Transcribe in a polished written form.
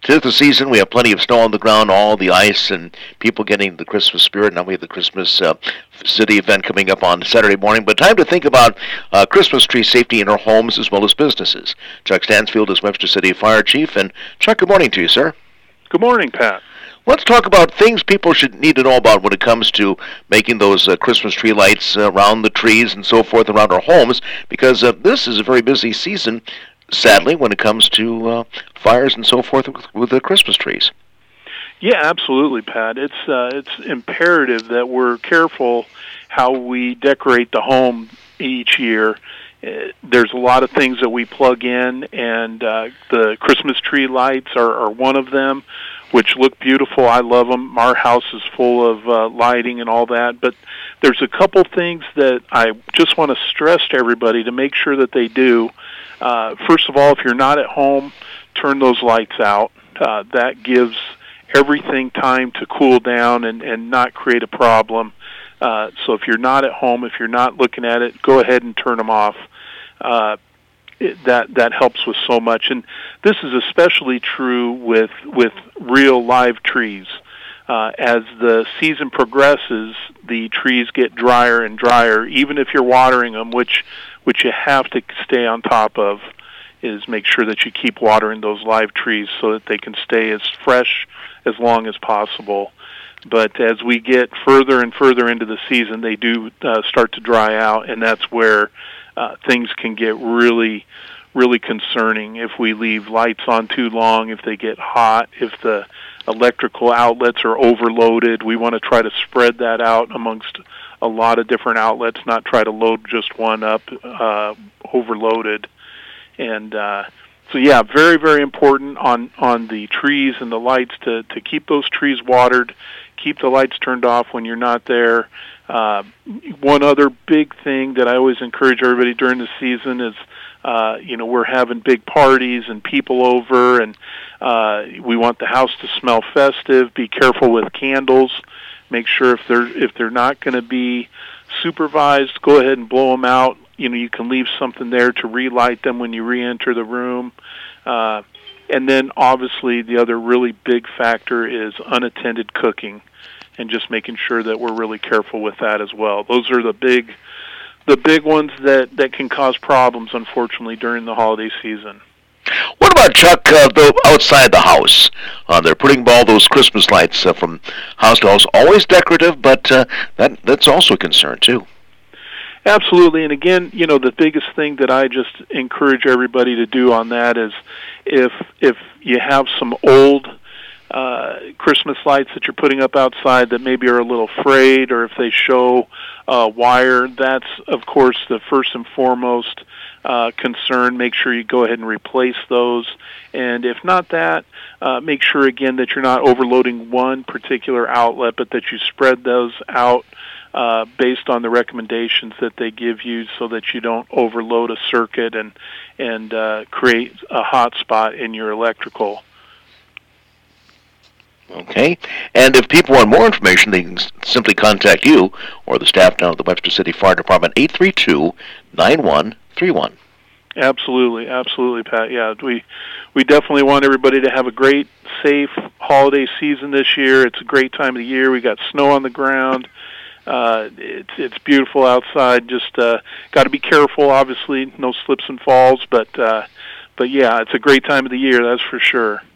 'tis the season. We have plenty of snow on the ground, all the ice, and people getting the Christmas spirit. Now we have the Christmas City event coming up on Saturday morning. But time to think about Christmas tree safety in our homes as well as businesses. Chuck Stansfield is Webster City Fire Chief. And Chuck, good morning to you, sir. Good morning, Pat. Let's talk about things people should need to know about when it comes to making those Christmas tree lights around the trees and so forth around our homes, because this is a very busy season, sadly, when it comes to fires and so forth with the Christmas trees. Yeah, absolutely, Pat. It's imperative that we're careful how we decorate the home each year. There's a lot of things that we plug in, and the Christmas tree lights are one of them, which look beautiful. I love them. Our house is full of lighting and all that. But there's a couple things that I just want to stress to everybody to make sure that they do. First of all, if you're not at home, turn those lights out. That gives everything time to cool down and not create a problem. So if you're not at home, if you're not looking at it, go ahead and turn them off. That helps with so much, and this is especially true with real live trees. As the season progresses, the trees get drier and drier. Even if you're watering them, which you have to stay on top of, is make sure that you keep watering those live trees so that they can stay as fresh as long as possible. But as we get further and further into the season, they do start to dry out, and that's where things can get really, really concerning if we leave lights on too long, if they get hot, if the electrical outlets are overloaded. We want to try to spread that out amongst a lot of different outlets, not try to load just one up overloaded. And so, yeah, very, very important on the trees and the lights to keep those trees watered, keep the lights turned off when you're not there. One other big thing that I always encourage everybody during the season is, we're having big parties and people over, and we want the house to smell festive. Be careful with candles. Make sure if they're not going to be supervised, go ahead and blow them out. You can leave something there to relight them when you re-enter the room. And then, obviously, the other really big factor is unattended cooking, and just making sure that we're really careful with that as well. Those are the big ones that can cause problems, unfortunately, during the holiday season. What about, Chuck, outside the house? They're putting all those Christmas lights from house to house, always decorative, but that's also a concern, too. Absolutely, and again, the biggest thing that I just encourage everybody to do on that is if you have some old Christmas lights that you're putting up outside that maybe are a little frayed, or if they show wire, that's, of course, the first and foremost concern. Make sure you go ahead and replace those. And if not that, make sure, again, that you're not overloading one particular outlet, but that you spread those out based on the recommendations that they give you, so that you don't overload a circuit and create a hot spot in your electrical. Okay, and if people want more information, they can simply contact you or the staff down at the Webster City Fire Department, 832-9131. Absolutely, Pat. Yeah, we definitely want everybody to have a great, safe holiday season this year. It's a great time of the year. We got snow on the ground. It's beautiful outside. Just got to be careful, obviously, no slips and falls. But yeah, it's a great time of the year, that's for sure.